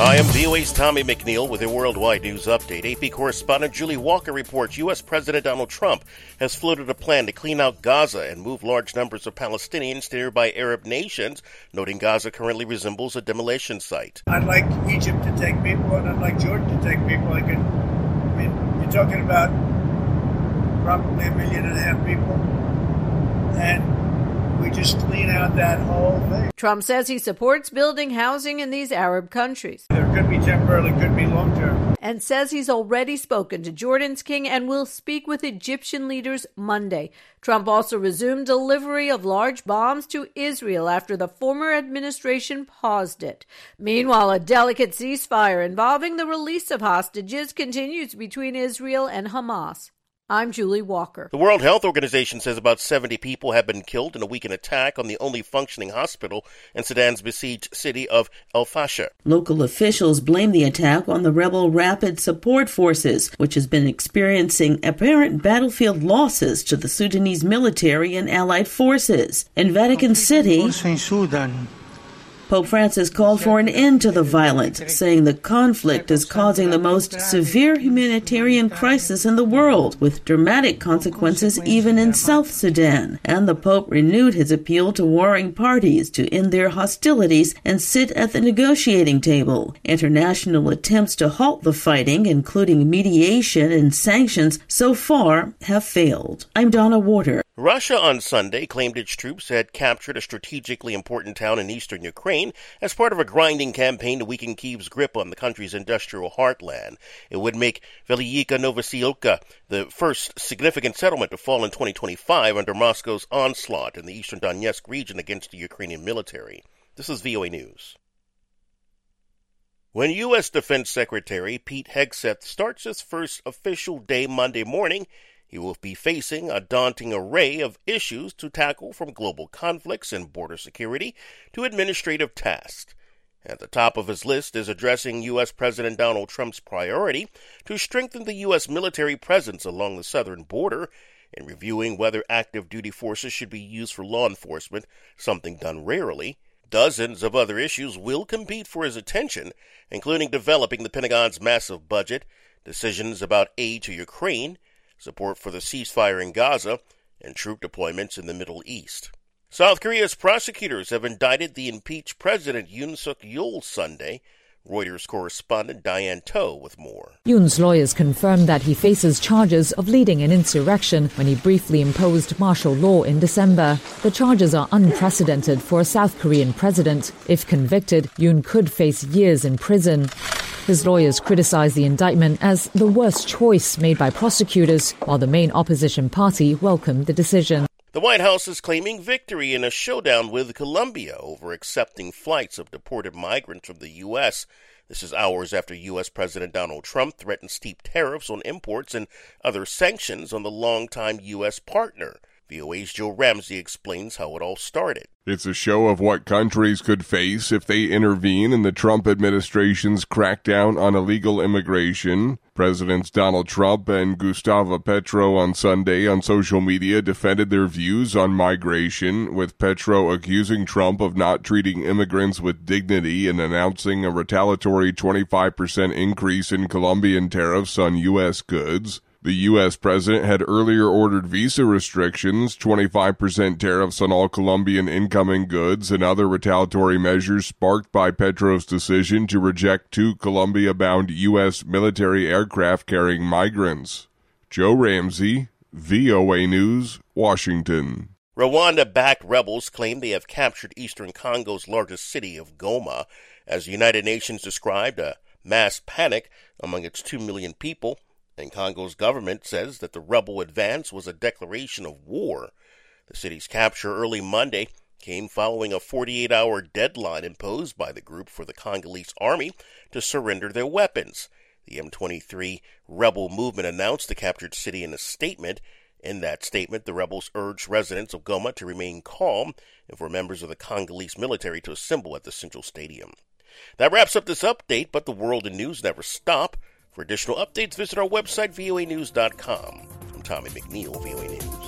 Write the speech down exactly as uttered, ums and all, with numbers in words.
Hi, I'm V O A's Tommy McNeil with a worldwide news update. A P correspondent Julie Walker reports U S. President Donald Trump has floated a plan to clean out Gaza and move large numbers of Palestinians to nearby Arab nations, noting Gaza currently resembles a demolition site. I'd like Egypt to take people, and I'd like Jordan to take people. I, could, I mean, you're talking about probably a million and a half people, and we just clean out that whole thing. Trump says he supports building housing in these Arab countries. There could be temporarily, could be long-term. And says he's already spoken to Jordan's king and will speak with Egyptian leaders Monday. Trump also resumed delivery of large bombs to Israel after the former administration paused it. Meanwhile, a delicate ceasefire involving the release of hostages continues between Israel and Hamas. I'm Julie Walker. The World Health Organization says about seventy people have been killed in a weekend attack on the only functioning hospital in Sudan's besieged city of El Fasher. Local officials blame the attack on the rebel Rapid Support Forces, which has been experiencing apparent battlefield losses to the Sudanese military and allied forces. In Vatican City, Pope Francis called for an end to the violence, saying the conflict is causing the most severe humanitarian crisis in the world, with dramatic consequences even in South Sudan. And the Pope renewed his appeal to warring parties to end their hostilities and sit at the negotiating table. International attempts to halt the fighting, including mediation and sanctions, so far have failed. I'm Donna Warder. Russia on Sunday claimed its troops had captured a strategically important town in eastern Ukraine as part of a grinding campaign to weaken Kyiv's grip on the country's industrial heartland. It would make Veliyika Novosilka the first significant settlement to fall in twenty twenty-five under Moscow's onslaught in the eastern Donetsk region against the Ukrainian military. This is V O A News. When U S. Defense Secretary Pete Hegseth starts his first official day Monday morning, he will be facing a daunting array of issues to tackle, from global conflicts and border security to administrative tasks. At the top of his list is addressing U S. President Donald Trump's priority to strengthen the U S military presence along the southern border and reviewing whether active duty forces should be used for law enforcement, something done rarely. Dozens of other issues will compete for his attention, including developing the Pentagon's massive budget, decisions about aid to Ukraine, support for the ceasefire in Gaza, and troop deployments in the Middle East. South Korea's prosecutors have indicted the impeached President Yoon Suk-yeol Sunday. Reuters correspondent Diane Toh with more. Yoon's lawyers confirmed that he faces charges of leading an insurrection when he briefly imposed martial law in December. The charges are unprecedented for a South Korean president. If convicted, Yoon could face years in prison. His lawyers criticized the indictment as the worst choice made by prosecutors, while the main opposition party welcomed the decision. The White House is claiming victory in a showdown with Colombia over accepting flights of deported migrants from the U S. This is hours after U S. President Donald Trump threatened steep tariffs on imports and other sanctions on the longtime U S partner. V O A's Joe Ramsey explains how it all started. It's a show of what countries could face if they intervene in the Trump administration's crackdown on illegal immigration. Presidents Donald Trump and Gustavo Petro on Sunday on social media defended their views on migration, with Petro accusing Trump of not treating immigrants with dignity and announcing a retaliatory twenty-five percent increase in Colombian tariffs on U S goods. The U S president had earlier ordered visa restrictions, twenty-five percent tariffs on all Colombian incoming goods, and other retaliatory measures sparked by Petro's decision to reject two Colombia-bound U S military aircraft carrying migrants. Joe Ramsey, V O A News, Washington. Rwanda-backed rebels claim they have captured eastern Congo's largest city of Goma, as the United Nations described a mass panic among its two million people. And Congo's government says that the rebel advance was a declaration of war. The city's capture early Monday came following a forty-eight hour deadline imposed by the group for the Congolese army to surrender their weapons. The M twenty-three rebel movement announced the captured city in a statement. In that statement, the rebels urged residents of Goma to remain calm and for members of the Congolese military to assemble at the Central Stadium. That wraps up this update, but the world and news never stop. For additional updates, visit our website, V O A news dot com. I'm Tommy McNeil, V O A News.